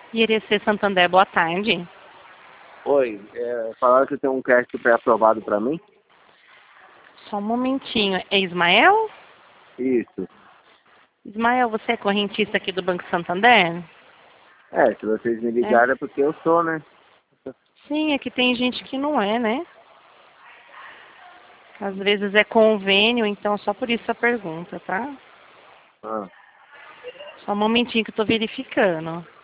IRC Santander, boa tarde. Oi, falaram que tem um crédito pré-aprovado para mim? Só um momentinho. É Ismael? Isso. Ismael, você é correntista aqui do Banco Santander? Se vocês me ligaram é porque eu sou, né? Sim, é que tem gente que não é, né? Às vezes é convênio, então só por isso a pergunta, tá? Ah. Só um momentinho que eu tô verificando.